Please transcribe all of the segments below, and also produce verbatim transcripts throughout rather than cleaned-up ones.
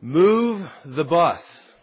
Move the bus.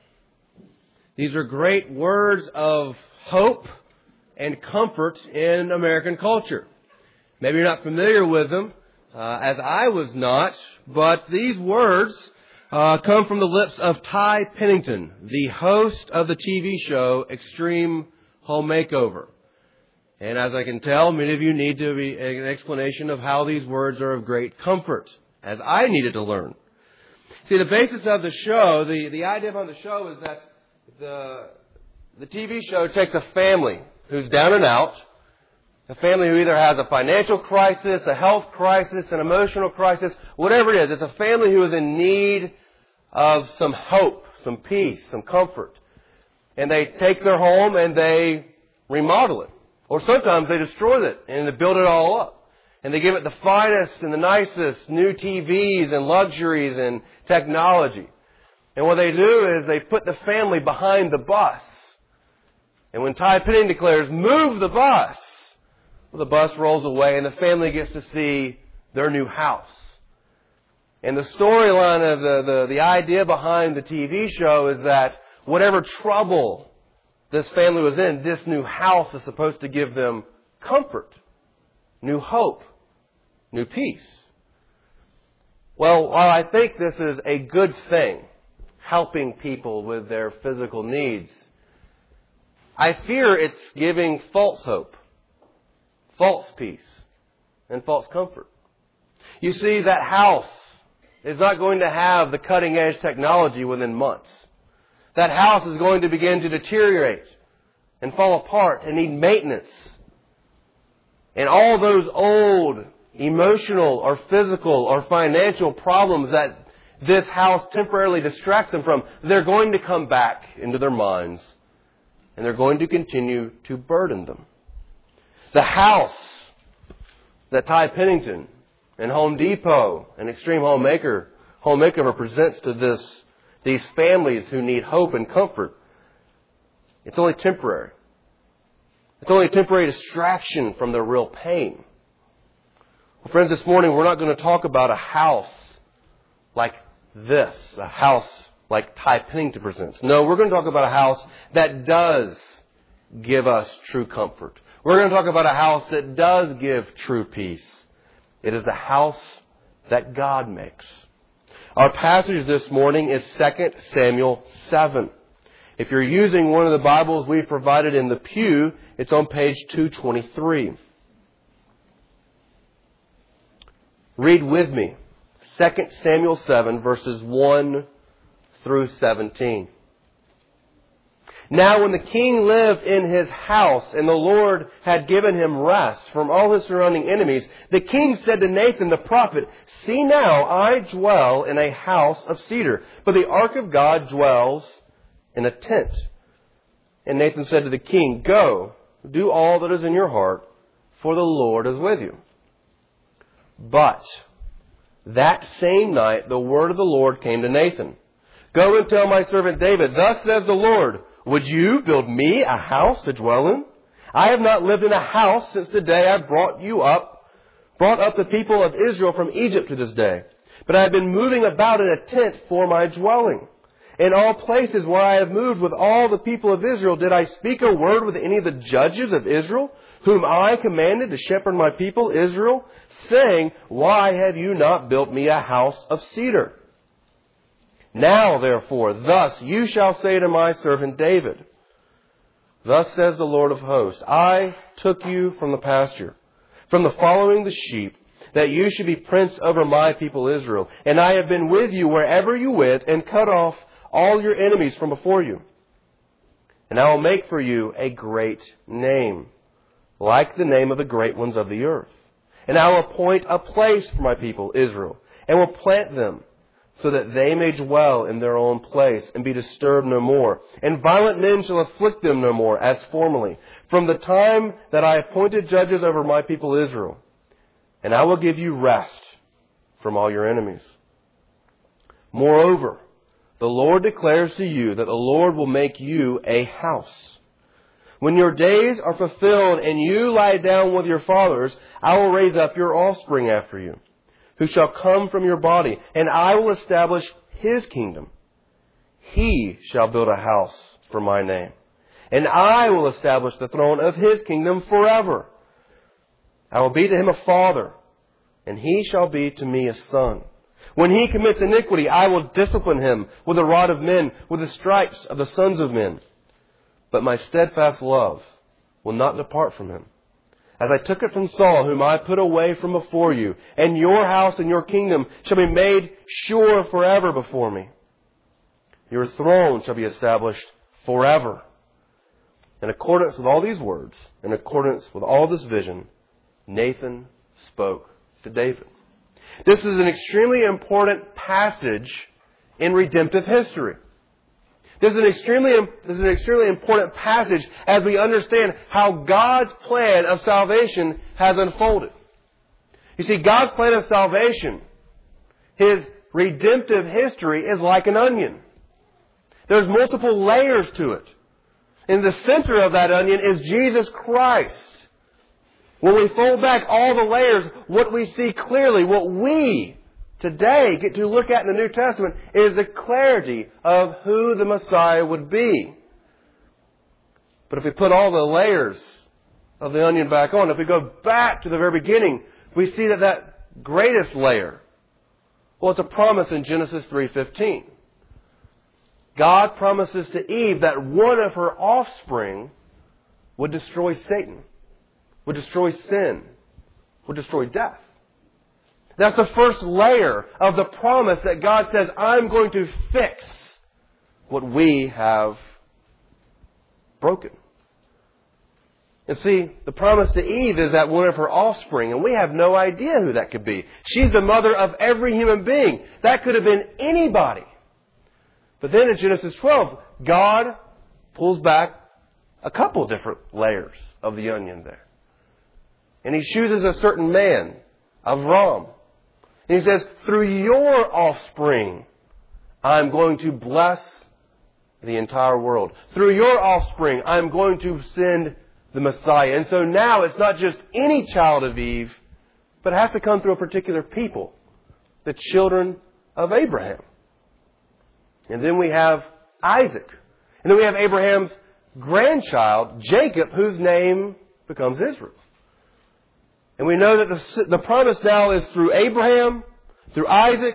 These are great words of hope and comfort in American culture. Maybe you're not familiar with them, uh, as I was not, but these words uh, come from the lips of Ty Pennington, the host of the T V show Extreme Home Makeover. And as I can tell, many of you need to be an explanation of how these words are of great comfort, as I needed to learn. See, the basis of the show, the, the idea behind the show is that the, the T V show takes a family who's down and out, a family who either has a financial crisis, a health crisis, an emotional crisis, whatever it is. It's a family who is in need of some hope, some peace, some comfort. And they take their home and they remodel it. Or sometimes they destroy it and they build it all up. And they give it the finest and the nicest new T Vs and luxuries and technology. And what they do is they put the family behind the bus. And when Ty Pennington declares, "Move the bus," well, the bus rolls away and the family gets to see their new house. And the storyline of the, the, the idea behind the T V show is that whatever trouble this family was in, this new house is supposed to give them comfort, new hope, new peace. Well, while I think this is a good thing, helping people with their physical needs, I fear it's giving false hope, false peace, and false comfort. You see, that house is not going to have the cutting-edge technology within months. That house is going to begin to deteriorate and fall apart and need maintenance. And all those old emotional or physical or financial problems that this house temporarily distracts them from, they're going to come back into their minds and they're going to continue to burden them. The house that Ty Pennington and Home Depot and Extreme Home Maker, Home Makeover presents to this, these families who need hope and comfort, it's only temporary. It's only a temporary distraction from their real pain. Well, friends, this morning we're not going to talk about a house like this, a house like Ty Pennington presents. No, we're going to talk about a house that does give us true comfort. We're going to talk about a house that does give true peace. It is the house that God makes. Our passage this morning is Second Samuel seven. If you're using one of the Bibles we've provided in the pew, it's on page two twenty-three. Read with me Second Samuel seven, verses one through seventeen. Now when the king lived in his house and the Lord had given him rest from all his surrounding enemies, the king said to Nathan the prophet, "See now, I dwell in a house of cedar, but the ark of God dwells in a tent." And Nathan said to the king, "Go, do all that is in your heart, for the Lord is with you." But that same night the word of the Lord came to Nathan. "Go and tell my servant David, thus says the Lord, would you build me a house to dwell in? I have not lived in a house since the day I brought you up, brought up the people of Israel from Egypt to this day. But I have been moving about in a tent for my dwelling. In all places where I have moved with all the people of Israel, did I speak a word with any of the judges of Israel, whom I commanded to shepherd my people Israel, saying, why have you not built me a house of cedar? Now, therefore, thus you shall say to my servant David, thus says the Lord of hosts, I took you from the pasture, from the following the sheep, that you should be prince over my people Israel. And I have been with you wherever you went, and cut off all your enemies from before you. And I will make for you a great name, like the name of the great ones of the earth. And I will appoint a place for my people Israel, and will plant them, so that they may dwell in their own place and be disturbed no more. And violent men shall afflict them no more, as formerly, from the time that I appointed judges over my people Israel. And I will give you rest from all your enemies. Moreover, the Lord declares to you that the Lord will make you a house. When your days are fulfilled and you lie down with your fathers, I will raise up your offspring after you, who shall come from your body, and I will establish his kingdom. He shall build a house for my name, and I will establish the throne of his kingdom forever. I will be to him a father, and he shall be to me a son. When he commits iniquity, I will discipline him with the rod of men, with the stripes of the sons of men. But my steadfast love will not depart from him, as I took it from Saul, whom I put away from before you. And your house and your kingdom shall be made sure forever before me. Your throne shall be established forever. In accordance with all these words, in accordance with all this vision, Nathan spoke to David. This is an extremely important passage in redemptive history. This is an extremely, this is an extremely important passage as we understand how God's plan of salvation has unfolded. You see, God's plan of salvation, His redemptive history, is like an onion. There's multiple layers to it. In the center of that onion is Jesus Christ. When we fold back all the layers, what we see clearly, what we today get to look at in the New Testament, is the clarity of who the Messiah would be. But if we put all the layers of the onion back on, if we go back to the very beginning, we see that that greatest layer, well, it's a promise in Genesis three fifteen. God promises to Eve that one of her offspring would destroy Satan, would destroy sin, would destroy death. That's the first layer of the promise that God says, I'm going to fix what we have broken. And see, the promise to Eve is that one of her offspring, and we have no idea who that could be. She's the mother of every human being. That could have been anybody. But then in Genesis twelve, God pulls back a couple different layers of the onion there. And He chooses a certain man, Avram. And He says, through your offspring, I'm going to bless the entire world. Through your offspring, I'm going to send the Messiah. And so now it's not just any child of Eve, but it has to come through a particular people, the children of Abraham. And then we have Isaac. And then we have Abraham's grandchild, Jacob, whose name becomes Israel. And we know that the, the promise now is through Abraham, through Isaac,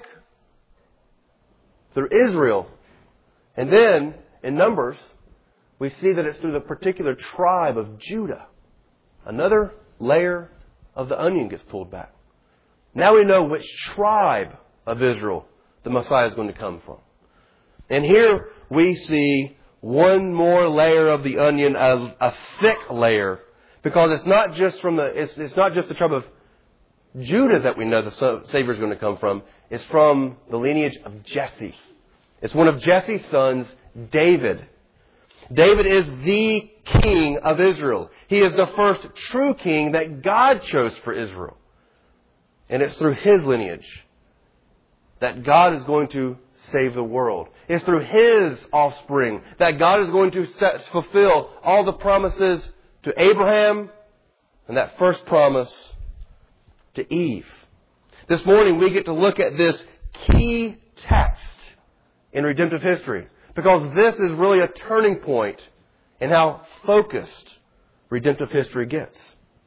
through Israel. And then, in Numbers, we see that it's through the particular tribe of Judah. Another layer of the onion gets pulled back. Now we know which tribe of Israel the Messiah is going to come from. And here we see one more layer of the onion, a, a thick layer, because it's not just from the it's, it's not just the tribe of Judah that we know the Savior is going to come from. It's from the lineage of Jesse. It's one of Jesse's sons, David. David is the king of Israel. He is the first true king that God chose for Israel. And it's through his lineage that God is going to save the world. It's through his offspring that God is going to set, fulfill all the promises to Abraham and that first promise to Eve. This morning we get to look at this key text in redemptive history, because this is really a turning point in how focused redemptive history gets.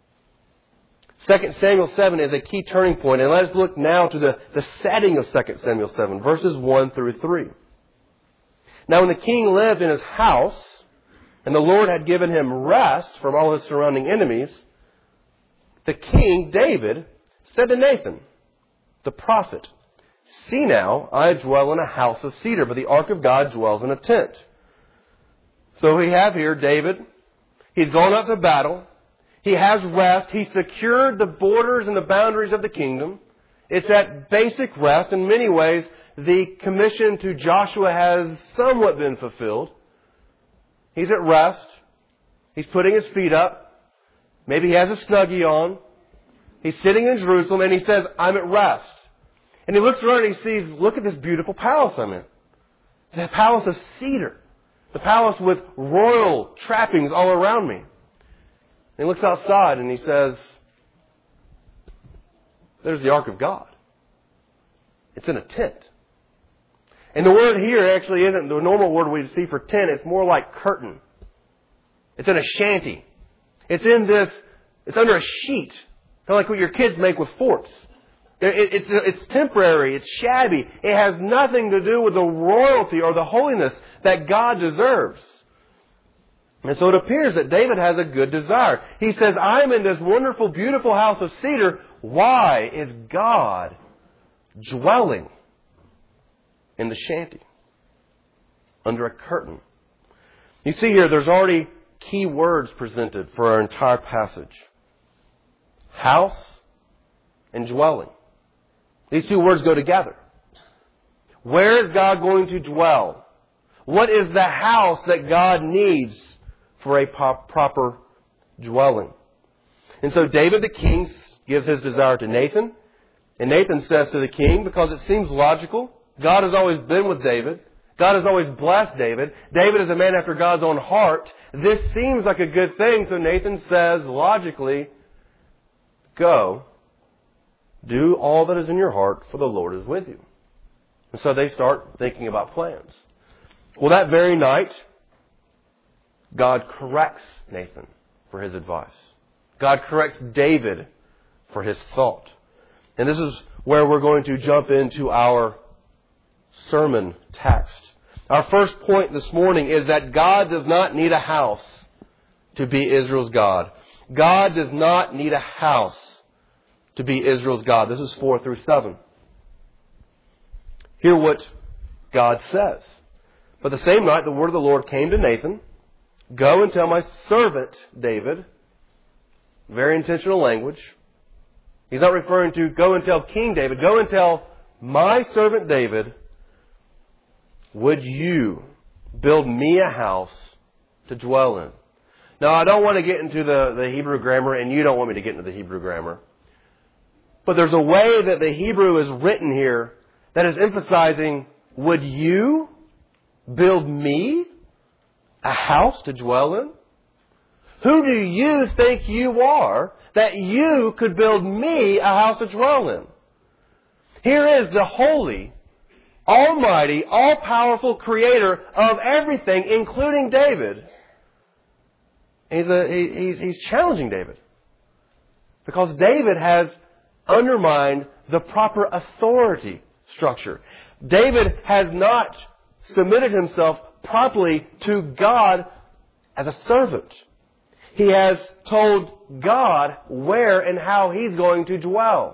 Second Samuel seven is a key turning point, and let's look now to the, the setting of Second Samuel seven, verses one through three. Now when the king lived in his house, and the Lord had given him rest from all his surrounding enemies, the king, David, said to Nathan, the prophet, see now, I dwell in a house of cedar, but the ark of God dwells in a tent. So we have here David. He's gone up to battle. He has rest. He secured the borders and the boundaries of the kingdom. It's that basic rest. In many ways, the commission to Joshua has somewhat been fulfilled. He's at rest. He's putting his feet up. Maybe he has a Snuggie on. He's sitting in Jerusalem and he says, I'm at rest. And he looks around and he sees, look at this beautiful palace I'm in. The palace of cedar. The palace with royal trappings all around me. And he looks outside and he says, there's the ark of God. It's in a tent. And the word here actually isn't the normal word we see for tent. It's more like curtain. It's in a shanty. It's in this, it's under a sheet. Kind of like what your kids make with forts. It, it's, it's temporary. It's shabby. It has nothing to do with the royalty or the holiness that God deserves. And so it appears that David has a good desire. He says, I'm in this wonderful, beautiful house of cedar. Why is God dwelling in the shanty under a curtain? You see here, there's already key words presented for our entire passage. House and dwelling. These two words go together. Where is God going to dwell? What is the house that God needs for a proper dwelling? And so David the king gives his desire to Nathan. And Nathan says to the king, because it seems logical, God has always been with David. God has always blessed David. David is a man after God's own heart. This seems like a good thing. So Nathan says, logically, go, do all that is in your heart, for the Lord is with you. And so they start thinking about plans. Well, that very night, God corrects Nathan for his advice. God corrects David for his thought. And this is where we're going to jump into our sermon text. Our first point this morning is that God does not need a house to be Israel's God. God does not need a house to be Israel's God. This is four through seven. Hear what God says. But the same night the word of the Lord came to Nathan. Go and tell my servant David. Very intentional language. He's not referring to go and tell King David. Go and tell my servant David, would you build me a house to dwell in? Now, I don't want to get into the, the Hebrew grammar, and you don't want me to get into the Hebrew grammar. But there's a way that the Hebrew is written here that is emphasizing, would you build me a house to dwell in? Who do you think you are that you could build me a house to dwell in? Here is the holy, almighty, all-powerful creator of everything, including David. He's, a, he, he's, he's challenging David. Because David has undermined the proper authority structure. David has not submitted himself properly to God as a servant. He has told God where and how He's going to dwell.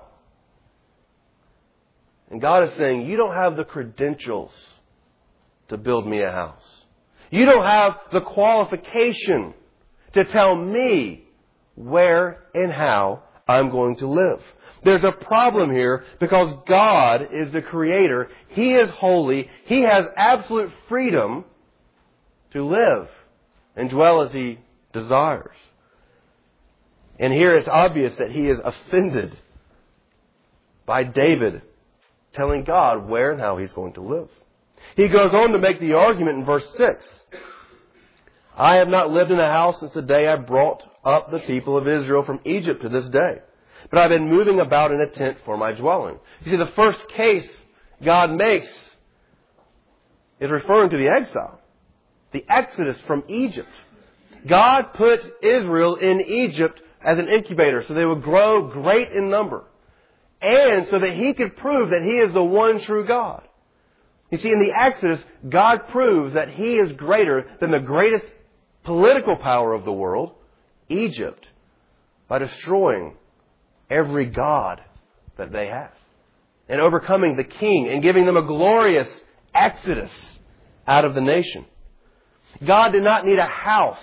And God is saying, you don't have the credentials to build me a house. You don't have the qualification to tell me where and how I'm going to live. There's a problem here because God is the Creator. He is holy. He has absolute freedom to live and dwell as He desires. And here it's obvious that he is offended by David telling God where and how he's going to live. He goes on to make the argument in verse six. I have not lived in a house since the day I brought up the people of Israel from Egypt to this day, but I've been moving about in a tent for my dwelling. You see, the first case God makes is referring to the exile, the exodus from Egypt. God put Israel in Egypt as an incubator so they would grow great in number, and so that He could prove that He is the one true God. You see, in the Exodus, God proves that He is greater than the greatest political power of the world, Egypt, by destroying every god that they have and overcoming the king and giving them a glorious exodus out of the nation. God did not need a house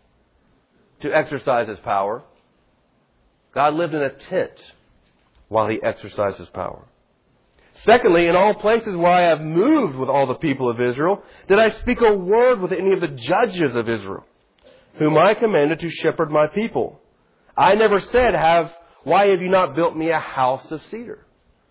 to exercise His power. God lived in a tent while He exercised His power. Secondly, in all places where I have moved with all the people of Israel, did I speak a word with any of the judges of Israel, whom I commanded to shepherd my people? I never said, "Have why have you not built me a house of cedar?"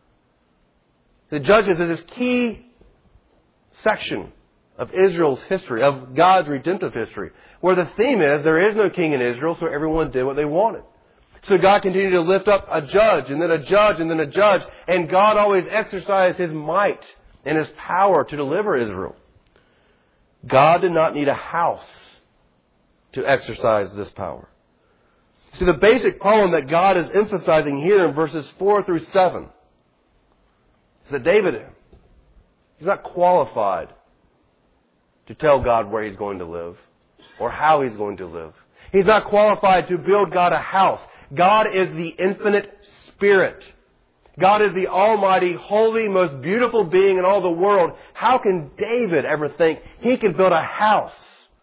The judges is this key section of Israel's history, of God's redemptive history, where the theme is there is no king in Israel, so everyone did what they wanted. So God continued to lift up a judge, and then a judge, and then a judge, and God always exercised His might in His power to deliver Israel. God did not need a house to exercise this power. See, the basic problem that God is emphasizing here in verses four through seven is that David, he's not qualified to tell God where He's going to live or how He's going to live. He's not qualified to build God a house. God is the infinite Spirit. God is the almighty, holy, most beautiful being in all the world. How can David ever think he could build a house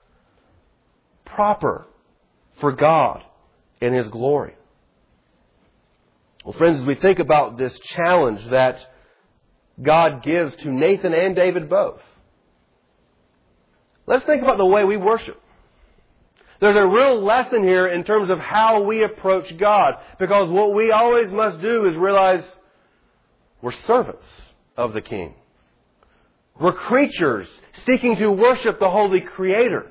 proper for God in His glory? Well, friends, as we think about this challenge that God gives to Nathan and David both, let's think about the way we worship. There's a real lesson here in terms of how we approach God, because what we always must do is realize we're servants of the King. We're creatures seeking to worship the Holy Creator.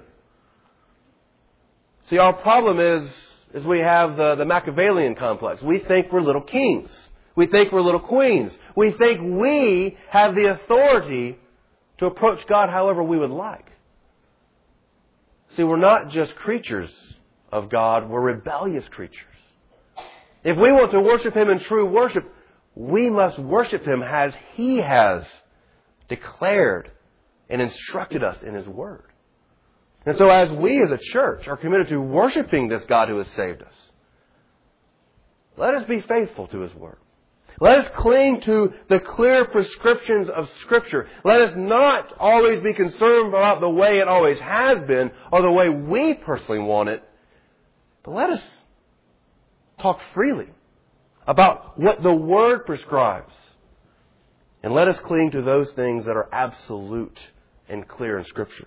See, our problem is, is we have the, the Machiavellian complex. We think we're little kings. We think we're little queens. We think we have the authority to approach God however we would like. See, we're not just creatures of God. We're rebellious creatures. If we want to worship Him in true worship, we must worship Him as He has declared and instructed us in His Word. And so as we as a church are committed to worshiping this God who has saved us, let us be faithful to His Word. Let us cling to the clear prescriptions of Scripture. Let us not always be concerned about the way it always has been or the way we personally want it, but let us talk freely about what the Word prescribes. And let us cling to those things that are absolute and clear in Scripture.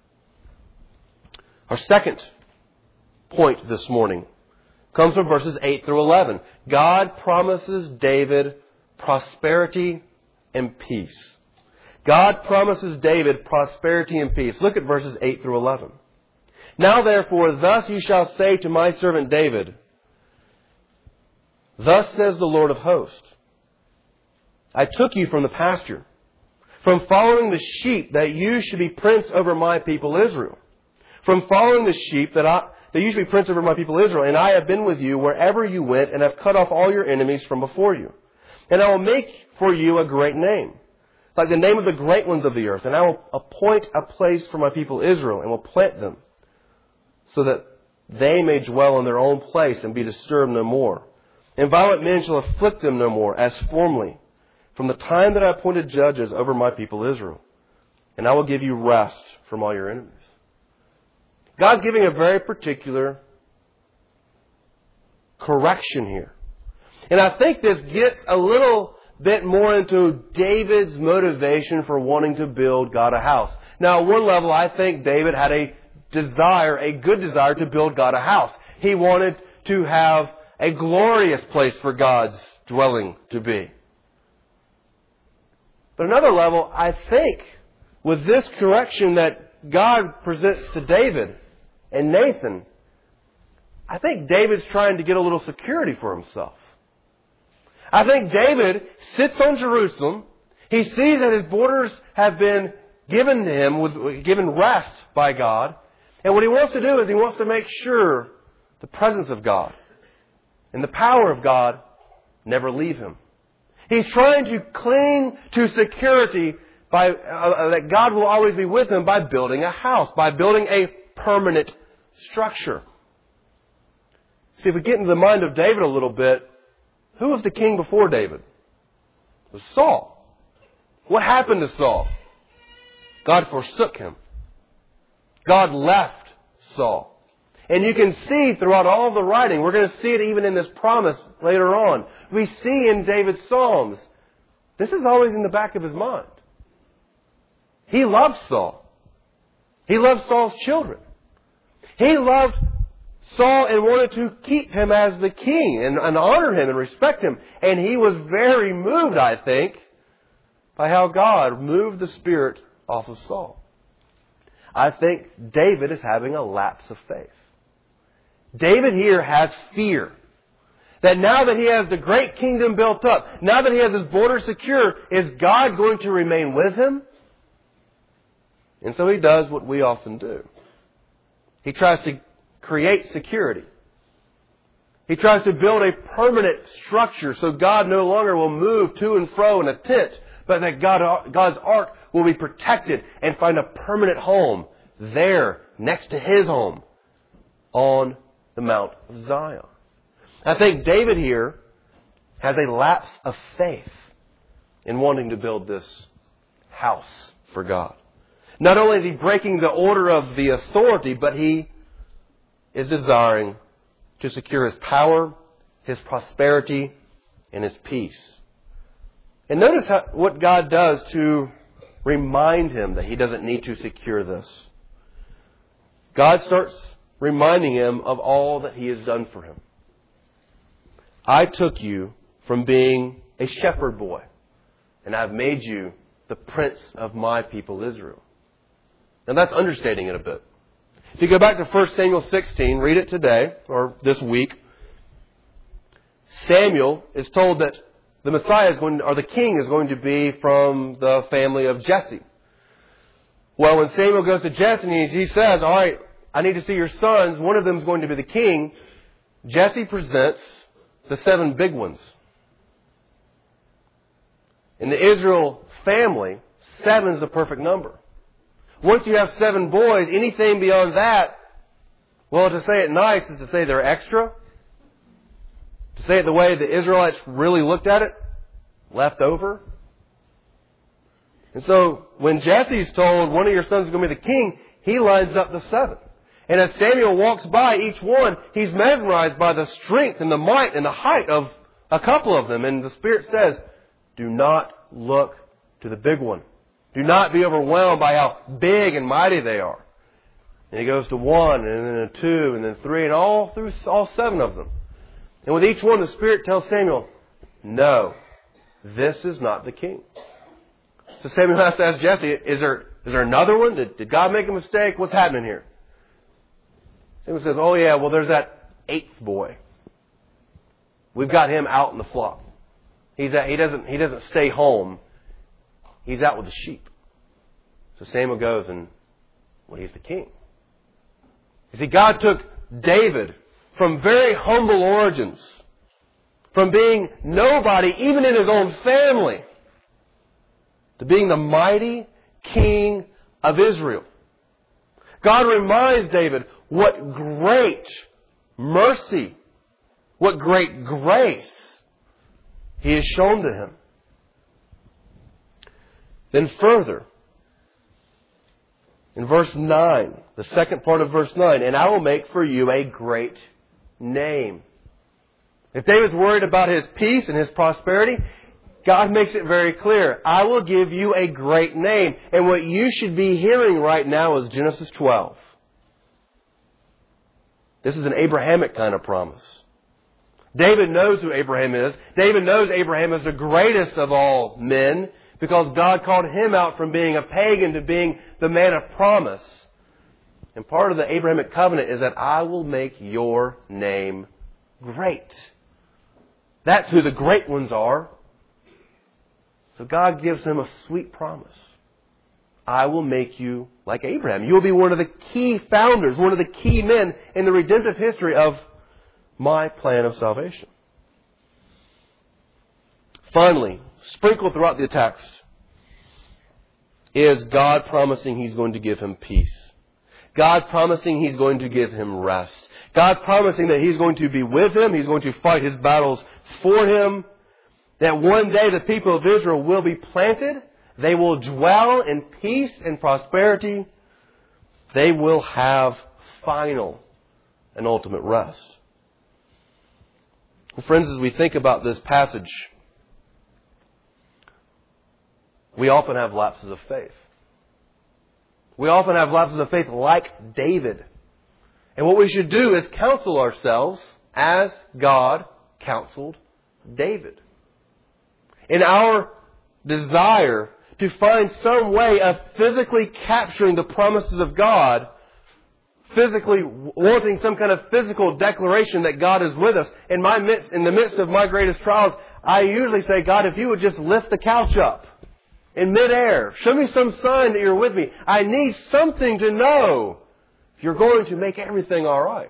Our second point this morning comes from verses eight through eleven. God promises David prosperity and peace. God promises David prosperity and peace. Look at verses eight through eleven. Now therefore, thus you shall say to my servant David, thus says the Lord of hosts, I took you from the pasture, from following the sheep, that you should be prince over my people Israel. From following the sheep, that I, that you should be prince over my people Israel. And I have been with you wherever you went, and have cut off all your enemies from before you. And I will make for you a great name, like the name of the great ones of the earth. And I will appoint a place for my people Israel, and will plant them, so that they may dwell in their own place and be disturbed no more. And violent men shall afflict them no more, as formerly, from the time that I appointed judges over my people Israel. And I will give you rest from all your enemies. God's giving a very particular correction here. And I think this gets a little bit more into David's motivation for wanting to build God a house. Now, at one level, I think David had a desire, a good desire to build God a house. He wanted to have a glorious place for God's dwelling to be. But another level, I think, with this correction that God presents to David and Nathan, I think David's trying to get a little security for himself. I think David sits on Jerusalem. He sees that his borders have been given to him, with, given rest by God. And what he wants to do is he wants to make sure the presence of God and the power of God never leave him. He's trying to cling to security by uh, that God will always be with him by building a house, by building a permanent structure. See, if we get into the mind of David a little bit, who was the king before David? It was Saul. What happened to Saul? God forsook him. God left Saul. And you can see throughout all the writing, we're going to see it even in this promise later on. We see in David's Psalms, this is always in the back of his mind. He loved Saul. He loved Saul's children. He loved Saul and wanted to keep him as the king and, and honor him and respect him. And he was very moved, I think, by how God moved the spirit off of Saul. I think David is having a lapse of faith. David here has fear. That now that he has the great kingdom built up, now that he has his border secure, is God going to remain with him? And so he does what we often do. He tries to create security. He tries to build a permanent structure so God no longer will move to and fro in a tent, but that God, God's ark will be protected and find a permanent home there next to his home on the Mount of Zion. I think David here has a lapse of faith in wanting to build this house for God. Not only is he breaking the order of the authority, but he is desiring to secure his power, his prosperity, and his peace. And notice how, what God does to remind him that he doesn't need to secure this. God starts reminding him of all that he has done for him. I took you from being a shepherd boy, and I've made you the prince of my people Israel. Now that's understating it a bit. If you go back to First Samuel sixteen, read it today, or this week, Samuel is told that the Messiah is going, or the king is going to be from the family of Jesse. Well, when Samuel goes to Jesse and he says, all right, I need to see your sons, one of them is going to be the king, Jesse presents the seven big ones. In the Israel family, seven is the perfect number. Once you have seven boys, anything beyond that, well, to say it nice is to say they're extra. To say it the way the Israelites really looked at it, left over. And so when Jesse's told one of your sons is going to be the king, he lines up the seven. And as Samuel walks by each one, he's mesmerized by the strength and the might and the height of a couple of them. And the Spirit says, do not look to the big one. Do not be overwhelmed by how big and mighty they are. And he goes to one, and then a two, and then three, and all through all seven of them. And with each one, the Spirit tells Samuel, no, this is not the king. So Samuel has to ask Jesse, is there, is there another one? Did, did God make a mistake? What's happening here? Samuel says, oh yeah, well there's that eighth boy. We've got him out in the flock. He's at, he doesn't, he doesn't stay home. He's out with the sheep. So Samuel goes and, well, he's the king. You see, God took David from very humble origins, from being nobody, even in his own family, to being the mighty king of Israel. God reminds David what great mercy, what great grace he has shown to him. Then further, in verse nine, the second part of verse nine, and I will make for you a great name. If David's worried about his peace and his prosperity, God makes it very clear. I will give you a great name. And what you should be hearing right now is Genesis twelve. This is an Abrahamic kind of promise. David knows who Abraham is. David knows Abraham is the greatest of all men, because God called him out from being a pagan to being the man of promise. And part of the Abrahamic covenant is that I will make your name great. That's who the great ones are. So God gives him a sweet promise. I will make you like Abraham. You will be one of the key founders, one of the key men in the redemptive history of my plan of salvation. Finally, sprinkled throughout the text is God promising He's going to give him peace. God promising He's going to give him rest. God promising that He's going to be with him. He's going to fight his battles for him. That one day the people of Israel will be planted. They will dwell in peace and prosperity. They will have final and ultimate rest. Well, friends, as we think about this passage, we often have lapses of faith. We often have lapses of faith like David. And what we should do is counsel ourselves as God counseled David. In our desire to find some way of physically capturing the promises of God, physically wanting some kind of physical declaration that God is with us. In my midst, in the midst of my greatest trials, I usually say, God, if you would just lift the couch up in midair, show me some sign that you're with me. I need something to know you're going to make everything all right.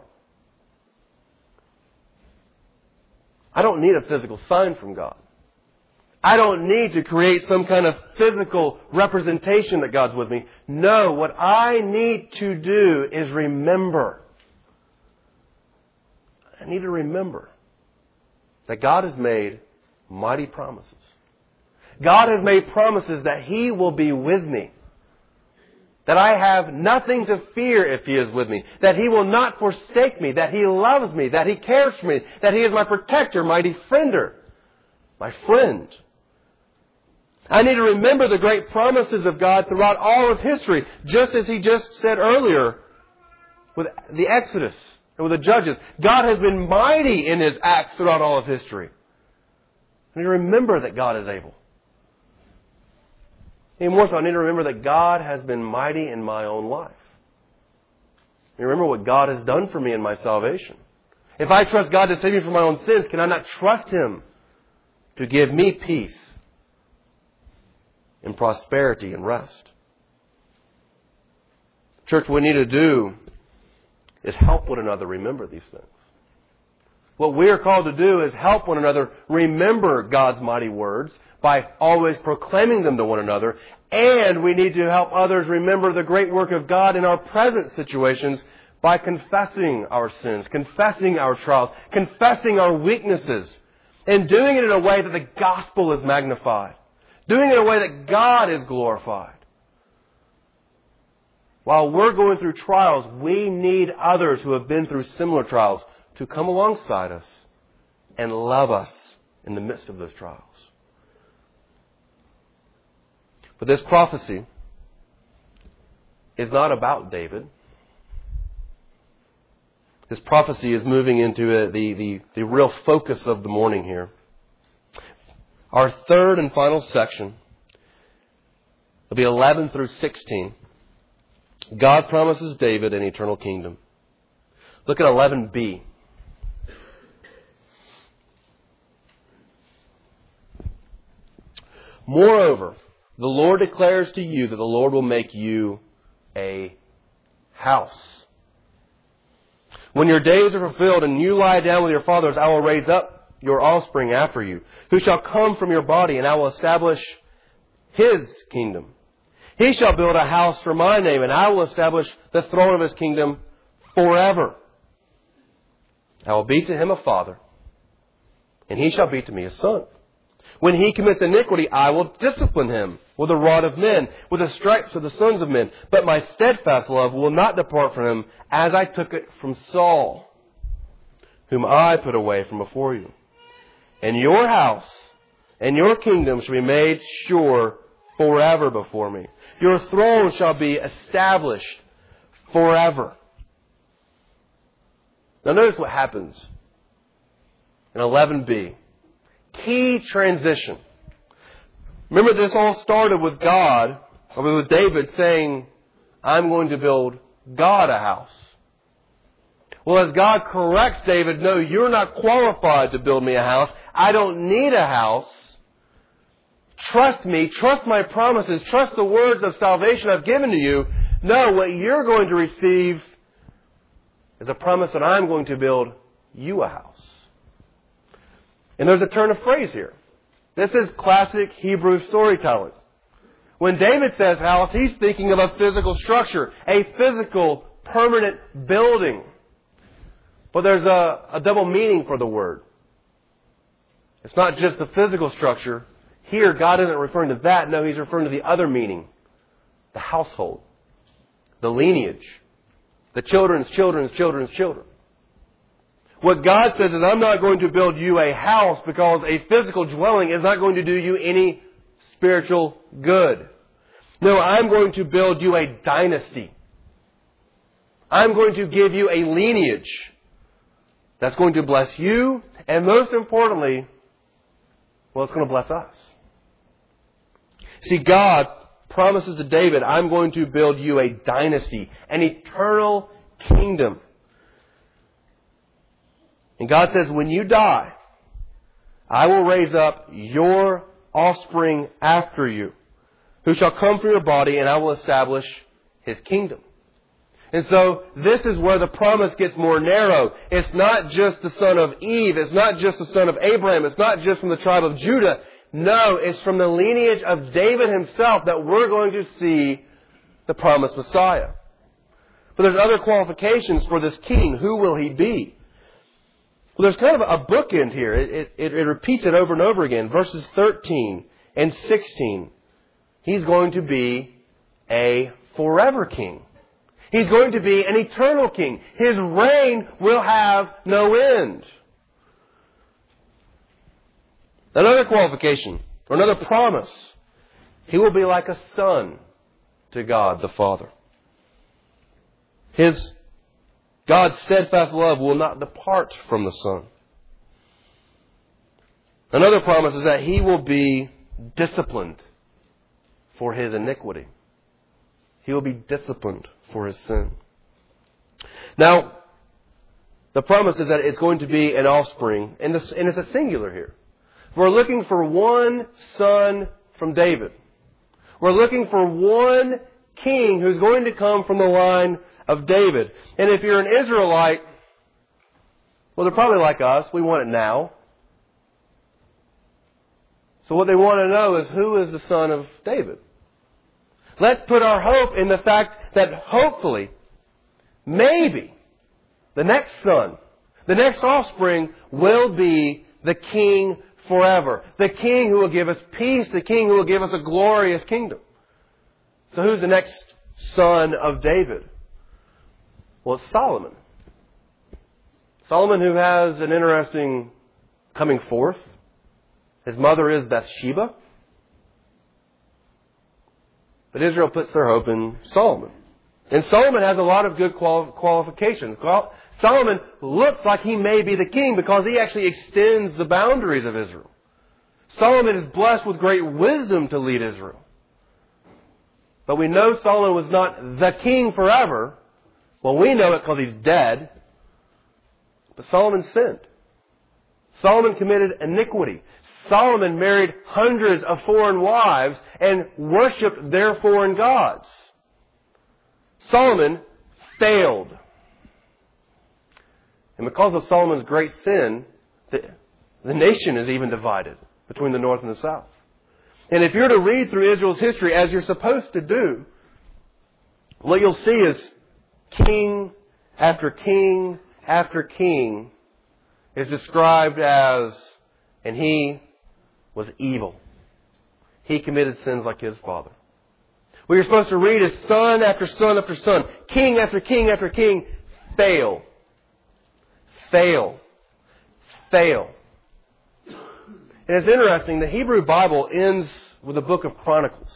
I don't need a physical sign from God. I don't need to create some kind of physical representation that God's with me. No, what I need to do is remember. I need to remember that God has made mighty promises. God has made promises that He will be with me. That I have nothing to fear if He is with me. That He will not forsake me. That He loves me. That He cares for me. That He is my protector, my defender, my friend. I need to remember the great promises of God throughout all of history, just as He just said earlier with the Exodus and with the Judges. God has been mighty in His acts throughout all of history. I need to remember that God is able. Even more so, I need to remember that God has been mighty in my own life. I remember what God has done for me in my salvation. If I trust God to save me from my own sins, can I not trust Him to give me peace and prosperity and rest? Church, what we need to do is help one another remember these things. What we are called to do is help one another remember God's mighty words by always proclaiming them to one another. And we need to help others remember the great work of God in our present situations by confessing our sins, confessing our trials, confessing our weaknesses, and doing it in a way that the gospel is magnified. Doing it in a way that God is glorified. While we're going through trials, we need others who have been through similar trials to come alongside us and love us in the midst of those trials. But this prophecy is not about David. This prophecy is moving into a, the, the, the real focus of the morning here. Our third and final section will be eleven through sixteen. God promises David an eternal kingdom. Look at eleven b. Moreover, the Lord declares to you that the Lord will make you a house. When your days are fulfilled and you lie down with your fathers, I will raise up your offspring after you, who shall come from your body, and I will establish His kingdom. He shall build a house for my name, and I will establish the throne of His kingdom forever. I will be to him a father, and he shall be to me a son. When he commits iniquity, I will discipline him with a rod of men, with the stripes of the sons of men. But my steadfast love will not depart from him, as I took it from Saul, whom I put away from before you. And your house and your kingdom shall be made sure forever before me. Your throne shall be established forever. Now notice what happens in eleven b. Key transition. Remember, this all started with God, or with David saying, I'm going to build God a house. Well, as God corrects David, no, you're not qualified to build me a house. I don't need a house. Trust me. Trust my promises. Trust the words of salvation I've given to you. No, what you're going to receive is a promise that I'm going to build you a house. And there's a turn of phrase here. This is classic Hebrew storytelling. When David says house, he's thinking of a physical structure, a physical, permanent building. But there's a, a double meaning for the word. It's not just the physical structure. Here, God isn't referring to that. No, He's referring to the other meaning. The household. The lineage. The children's children's children's children. What God says is, I'm not going to build you a house because a physical dwelling is not going to do you any spiritual good. No, I'm going to build you a dynasty. I'm going to give you a lineage that's going to bless you, and most importantly, well, it's going to bless us. See, God promises to David, I'm going to build you a dynasty, an eternal kingdom. And God says, when you die, I will raise up your offspring after you, who shall come from your body, and I will establish His kingdom. And so this is where the promise gets more narrow. It's not just the son of Eve. It's not just the son of Abraham. It's not just from the tribe of Judah. No, it's from the lineage of David himself that we're going to see the promised Messiah. But there's other qualifications for this king. Who will he be? Well, there's kind of a bookend here. It, it, it repeats it over and over again. Verses thirteen and sixteen. He's going to be a forever king. He's going to be an eternal king. His reign will have no end. Another qualification, or another promise. He will be like a son to God the Father. His God's steadfast love will not depart from the Son. Another promise is that He will be disciplined for His iniquity. He will be disciplined for His sin. Now, the promise is that it's going to be an offspring, and it's a singular here. We're looking for one son from David. We're looking for one king who's going to come from the line of David. And if you're an Israelite, well, they're probably like us. We want it now. So what they want to know is, who is the son of David? Let's put our hope in the fact that hopefully, maybe, the next son, the next offspring will be the king forever. The king who will give us peace. The king who will give us a glorious kingdom. So who's the next son of David? Well, it's Solomon. Solomon, who has an interesting coming forth. His mother is Bathsheba. But Israel puts their hope in Solomon. And Solomon has a lot of good quali- qualifications. Solomon looks like he may be the king because he actually extends the boundaries of Israel. Solomon is blessed with great wisdom to lead Israel. But we know Solomon was not the king forever. Well, we know it because he's dead. But Solomon sinned. Solomon committed iniquity. Solomon married hundreds of foreign wives and worshipped their foreign gods. Solomon failed. And because of Solomon's great sin, the, the nation is even divided between the north and the south. And if you're to read through Israel's history as you're supposed to do, what you'll see is king after king after king is described as, and he was evil. He committed sins like his father. What you're supposed to read is son after son after son, king after king after king, fail. Fail. Fail. And it's interesting, the Hebrew Bible ends with the book of Chronicles.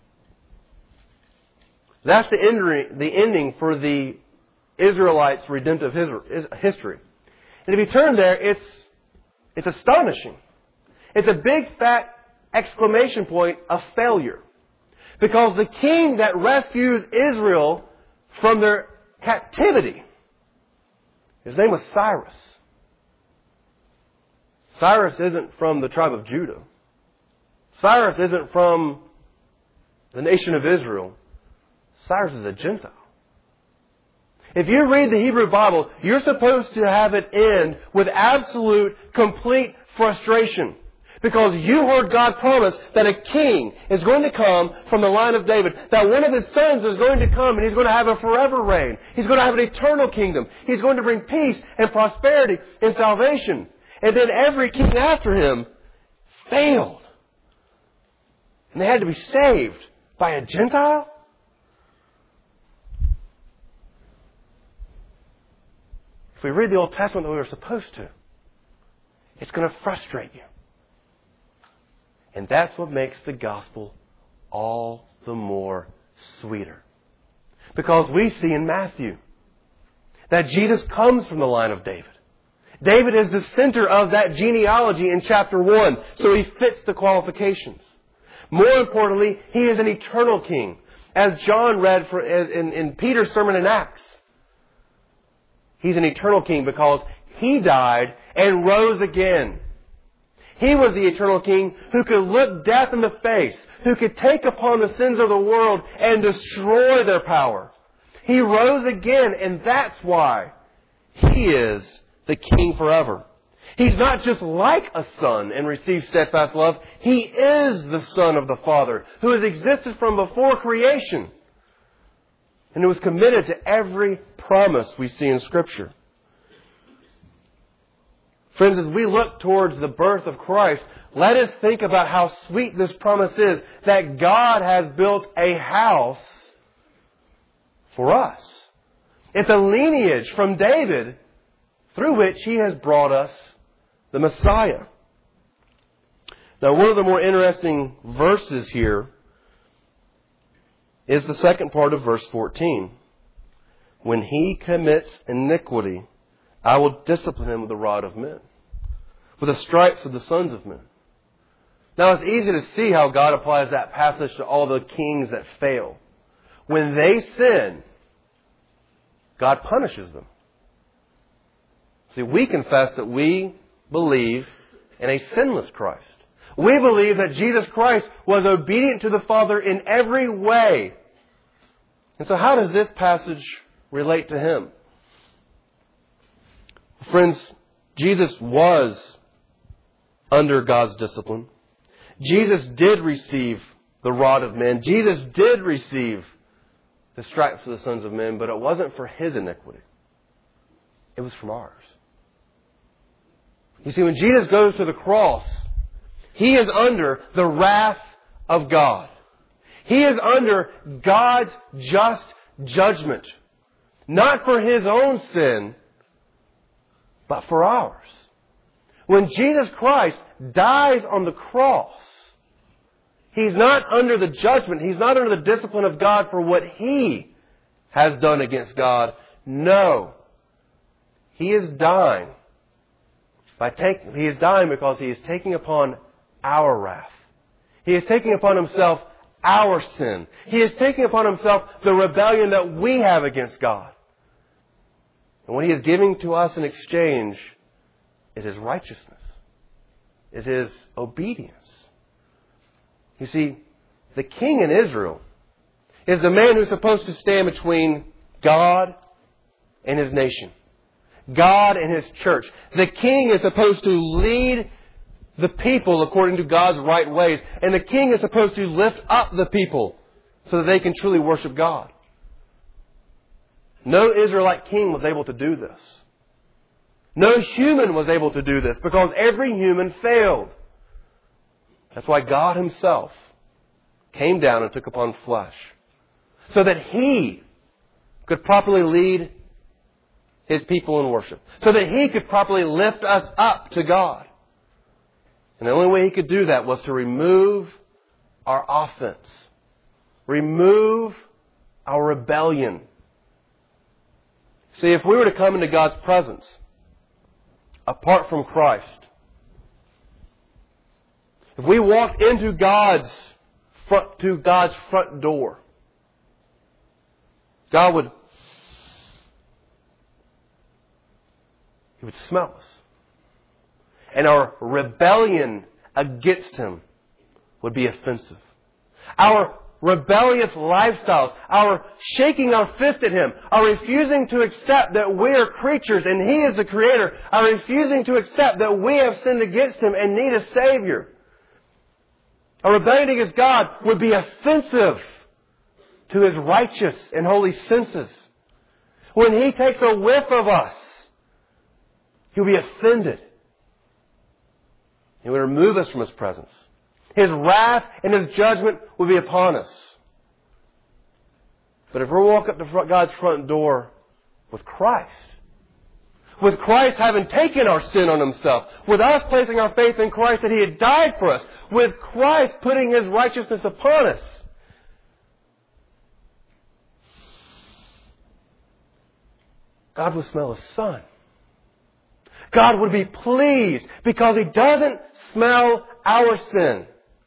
That's the ending, the ending for the Israelites' redemptive history. And if you turn there, it's, it's astonishing. It's a big fat exclamation point of failure. Because the king that rescues Israel from their captivity, his name was Cyrus. Cyrus isn't from the tribe of Judah. Cyrus isn't from the nation of Israel. Cyrus is a Gentile. If you read the Hebrew Bible, you're supposed to have it end with absolute, complete frustration. Because you heard God promise that a king is going to come from the line of David. That one of his sons is going to come and he's going to have a forever reign. He's going to have an eternal kingdom. He's going to bring peace and prosperity and salvation. And then every king after him failed. And they had to be saved by a Gentile? If we read the Old Testament the way we're supposed to, it's going to frustrate you. And that's what makes the gospel all the more sweeter. Because we see in Matthew that Jesus comes from the line of David. David is the center of that genealogy in chapter one, so he fits the qualifications. More importantly, he is an eternal king. As John read for, in, in Peter's sermon in Acts, He's an eternal King because He died and rose again. He was the eternal King who could look death in the face, who could take upon the sins of the world and destroy their power. He rose again, and that's why He is the King forever. He's not just like a son and receives steadfast love. He is the Son of the Father who has existed from before creation and who is committed to every promise we see in Scripture. Friends, as we look towards the birth of Christ, let us think about how sweet this promise is that God has built a house for us. It's a lineage from David through which He has brought us the Messiah. Now, one of the more interesting verses here is the second part of verse fourteen. When he commits iniquity, I will discipline him with the rod of men, with the stripes of the sons of men. Now, it's easy to see how God applies that passage to all the kings that fail. When they sin, God punishes them. See, we confess that we believe in a sinless Christ. We believe that Jesus Christ was obedient to the Father in every way. And so how does this passage relate to Him? Friends, Jesus was under God's discipline. Jesus did receive the rod of men. Jesus did receive the stripes of the sons of men, but it wasn't for His iniquity. It was from ours. You see, when Jesus goes to the cross, He is under the wrath of God. He is under God's just judgment. Not for His own sin, but for ours. When Jesus Christ dies on the cross, He's not under the judgment. He's not under the discipline of God for what He has done against God. No. He is dying. By take, he is dying because He is taking upon our wrath. He is taking upon Himself our sin. He is taking upon Himself the rebellion that we have against God. And what He is giving to us in exchange is His righteousness, is His obedience. You see, the king in Israel is the man who's supposed to stand between God and His nation, God and His church. The king is supposed to lead the people according to God's right ways. And the king is supposed to lift up the people so that they can truly worship God. No Israelite king was able to do this. No human was able to do this because every human failed. That's why God Himself came down and took upon flesh so that He could properly lead His people in worship, so that He could properly lift us up to God. And the only way He could do that was to remove our offense, remove our rebellion. See, if we were to come into God's presence apart from Christ, if we walked into God's front, to God's front door, God would, He would smell us. And our rebellion against Him would be offensive. Our rebellious lifestyles, our shaking our fist at Him, our refusing to accept that we are creatures and He is the Creator, our refusing to accept that we have sinned against Him and need a Savior. Our rebellion against God would be offensive to His righteous and holy senses. When He takes a whiff of us, He'll be offended. He will remove us from His presence. His wrath and His judgment will be upon us. But if we walk up to God's front door with Christ, with Christ having taken our sin on Himself, with us placing our faith in Christ that He had died for us, with Christ putting His righteousness upon us, God will smell His Son. God would be pleased because He doesn't smell our sin.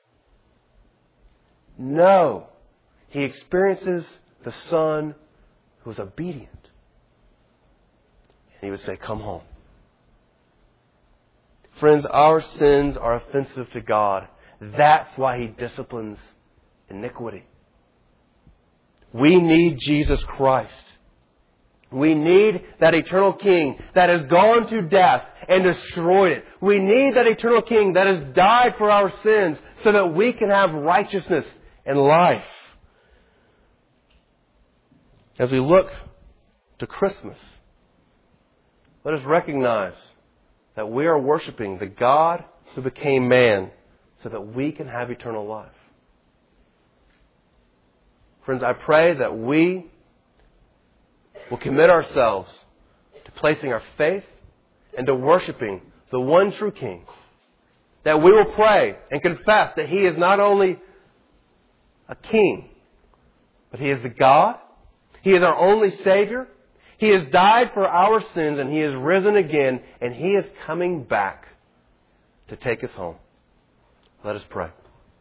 No. He experiences the Son who is obedient. He would say, come home. Friends, our sins are offensive to God. That's why He disciplines iniquity. We need Jesus Christ. We need that eternal King that has gone to death and destroyed it. We need that eternal King that has died for our sins so that we can have righteousness and life. As we look to Christmas, let us recognize that we are worshiping the God who became man so that we can have eternal life. Friends, I pray that we will commit ourselves to placing our faith and to worshiping the one true King. That we will pray and confess that He is not only a King, but He is the God. He is our only Savior. He has died for our sins and He has risen again and He is coming back to take us home. Let us pray.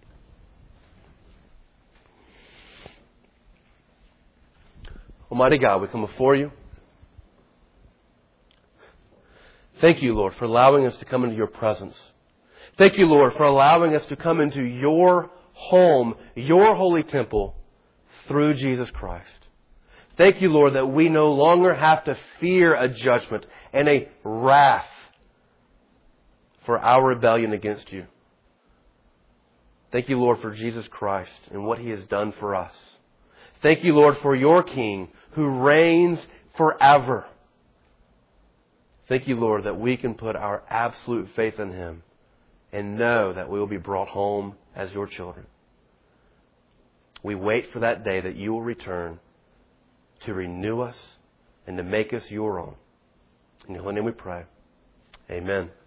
Almighty God, we come before You. Thank You, Lord, for allowing us to come into Your presence. Thank You, Lord, for allowing us to come into Your home, Your holy temple, through Jesus Christ. Thank You, Lord, that we no longer have to fear a judgment and a wrath for our rebellion against You. Thank You, Lord, for Jesus Christ and what He has done for us. Thank You, Lord, for Your King who reigns forever. Thank You, Lord, that we can put our absolute faith in Him and know that we will be brought home as Your children. We wait for that day that You will return to renew us and to make us Your own. In Your holy name we pray. Amen.